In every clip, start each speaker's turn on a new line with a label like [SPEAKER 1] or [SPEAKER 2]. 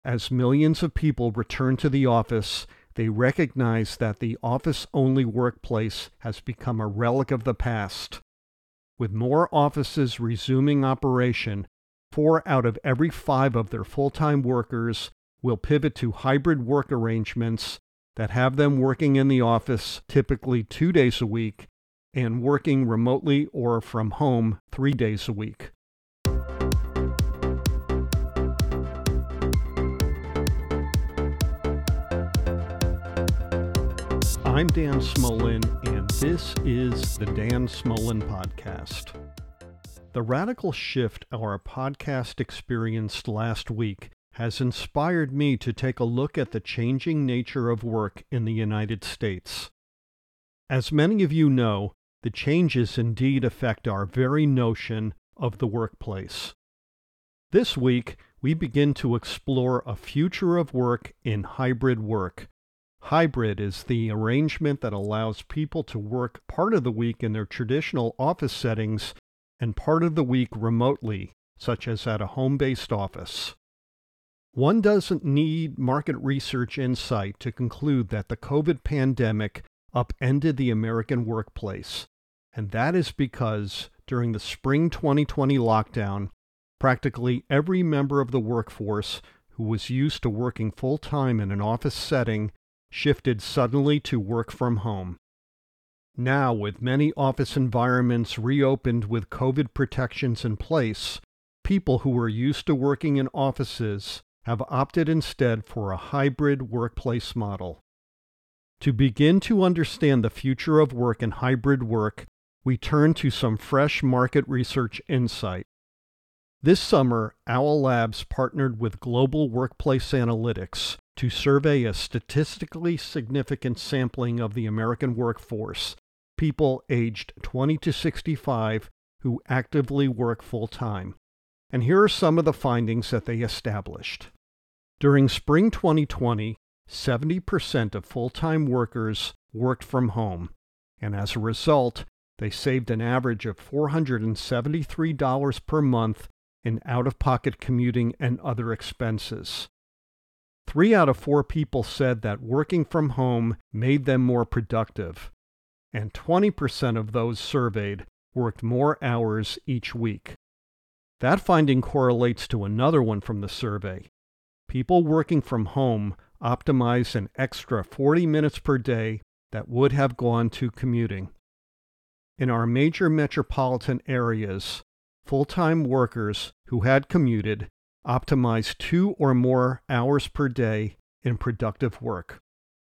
[SPEAKER 1] As millions of people return to the office, they recognize that the office-only workplace has become a relic of the past. With more offices resuming operation, 4 out of every 5 of their full-time workers will pivot to hybrid work arrangements that have them working in the office typically 2 days a week and working remotely or from home 3 days a week. I'm Dan Smolin, and this is the Dan Smolin Podcast. The radical shift our podcast experienced last week has inspired me to take a look at the changing nature of work in the United States. As many of you know, the changes indeed affect our very notion of the workplace. This week, we begin to explore a future of work in hybrid work. Hybrid is the arrangement that allows people to work part of the week in their traditional office settings and part of the week remotely, such as at a home-based office. One doesn't need market research insight to conclude that the COVID pandemic upended the American workplace, and that is because during the spring 2020 lockdown, practically every member of the workforce who was used to working full-time in an office setting shifted suddenly to work from home. Now, with many office environments reopened with COVID protections in place, people who were used to working in offices have opted instead for a hybrid workplace model. To begin to understand the future of work and hybrid work, we turn to some fresh market research insight. This summer, Owl Labs partnered with Global Workplace Analytics to survey a statistically significant sampling of the American workforce, people aged 20 to 65 who actively work full-time. And here are some of the findings that they established. During spring 2020, 70% of full-time workers worked from home, and as a result, they saved an average of $473 per month in out-of-pocket commuting and other expenses. 3 out of 4 people said that working from home made them more productive, and 20% of those surveyed worked more hours each week. That finding correlates to another one from the survey. People working from home optimize an extra 40 minutes per day that would have gone to commuting. In our major metropolitan areas, full-time workers who had commuted optimized 2 or more hours per day in productive work.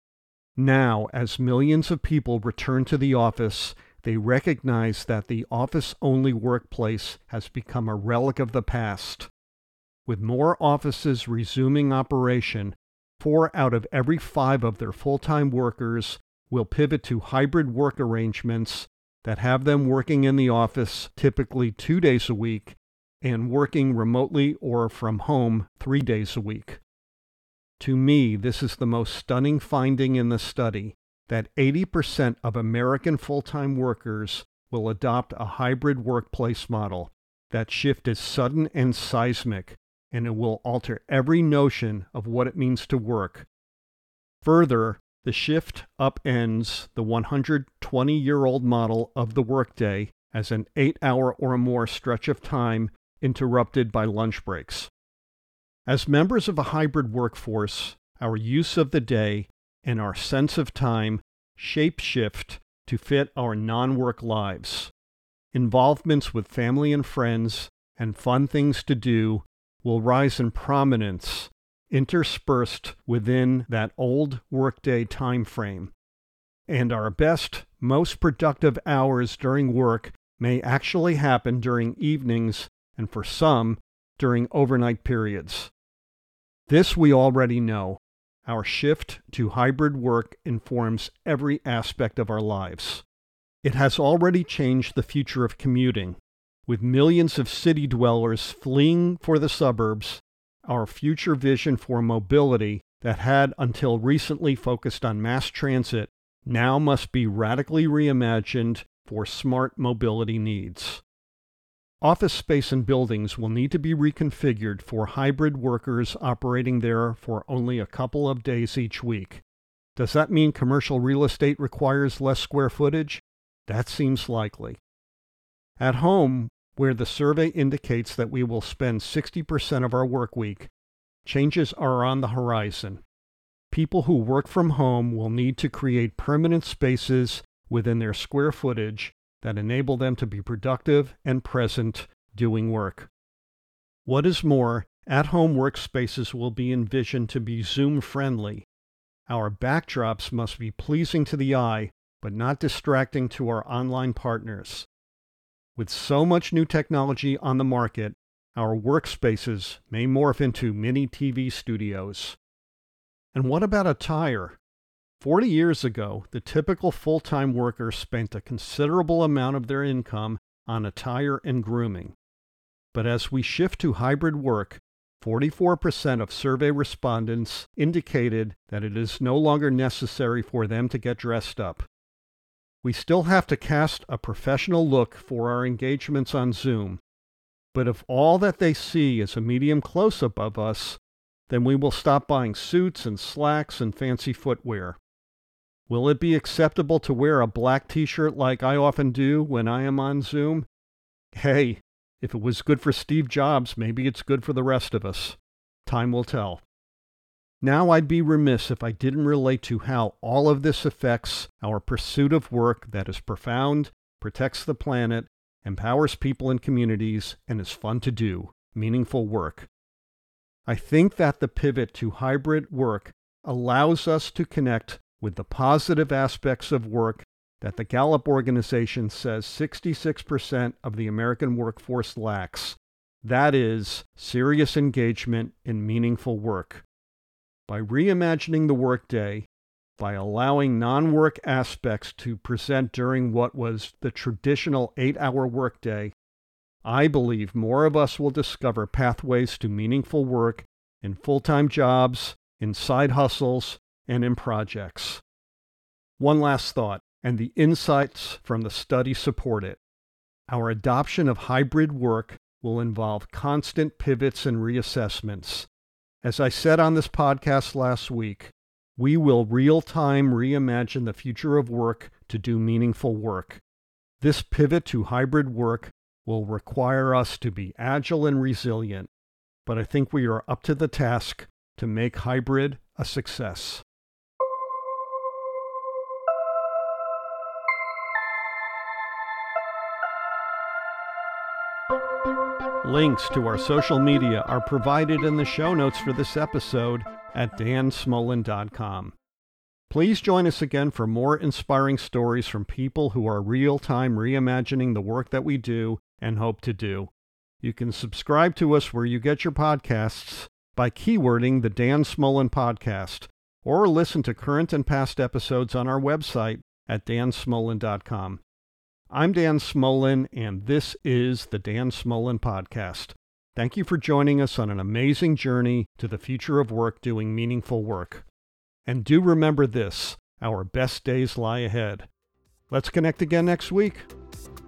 [SPEAKER 1] Now, as millions of people return to the office, they recognize that the office-only workplace has become a relic of the past. With more offices resuming operation, 4 out of every 5 of their full-time workers will pivot to hybrid work arrangements that have them working in the office typically 2 days a week and working remotely or from home 3 days a week. To me, this is the most stunning finding in the study, that 80% of American full-time workers will adopt a hybrid workplace model. That shift is sudden and seismic, and it will alter every notion of what it means to work. Further, the shift upends the 120-year-old model of the workday as an 8-hour or more stretch of time interrupted by lunch breaks. As members of a hybrid workforce, our use of the day and our sense of time shape-shift to fit our non-work lives. Involvements with family and friends and fun things to do will rise in prominence, interspersed within that old workday time frame. And our best, most productive hours during work may actually happen during evenings and for some, during overnight periods. This we already know. Our shift to hybrid work informs every aspect of our lives. It has already changed the future of commuting. With millions of city dwellers fleeing for the suburbs, our future vision for mobility that had until recently focused on mass transit now must be radically reimagined for smart mobility needs. Office space and buildings will need to be reconfigured for hybrid workers operating there for only a couple of days each week. Does that mean commercial real estate requires less square footage? That seems likely. At home, where the survey indicates that we will spend 60% of our work week, changes are on the horizon. People who work from home will need to create permanent spaces within their square footage that enable them to be productive and present doing work. What is more, at-home workspaces will be envisioned to be Zoom-friendly. Our backdrops must be pleasing to the eye, but not distracting to our online partners. With so much new technology on the market, our workspaces may morph into mini TV studios. And what about attire? 40 years ago, the typical full-time worker spent a considerable amount of their income on attire and grooming. But as we shift to hybrid work, 44% of survey respondents indicated that it is no longer necessary for them to get dressed up. We still have to cast a professional look for our engagements on Zoom, but if all that they see is a medium close-up of us, then we will stop buying suits and slacks and fancy footwear. Will it be acceptable to wear a black t-shirt like I often do when I am on Zoom? Hey, if it was good for Steve Jobs, maybe it's good for the rest of us. Time will tell. Now I'd be remiss if I didn't relate to how all of this affects our pursuit of work that is profound, protects the planet, empowers people and communities, and is fun to do, meaningful work. I think that the pivot to hybrid work allows us to connect with the positive aspects of work that the Gallup organization says 66% of the American workforce lacks. That is, serious engagement in meaningful work. By reimagining the workday, by allowing non-work aspects to present during what was the traditional 8-hour workday, I believe more of us will discover pathways to meaningful work in full-time jobs, in side hustles, and in projects. One last thought, and the insights from the study support it. Our adoption of hybrid work will involve constant pivots and reassessments. As I said on this podcast last week, we will real-time reimagine the future of work to do meaningful work. This pivot to hybrid work will require us to be agile and resilient, but I think we are up to the task to make hybrid a success. Links to our social media are provided in the show notes for this episode at dansmolin.com. Please join us again for more inspiring stories from people who are real-time reimagining the work that we do and hope to do. You can subscribe to us where you get your podcasts by keywording the Dan Smolin Podcast, or listen to current and past episodes on our website at dansmolin.com. I'm Dan Smolin, and this is the Dan Smolin Podcast. Thank you for joining us on an amazing journey to the future of work doing meaningful work. And do remember this, our best days lie ahead. Let's connect again next week.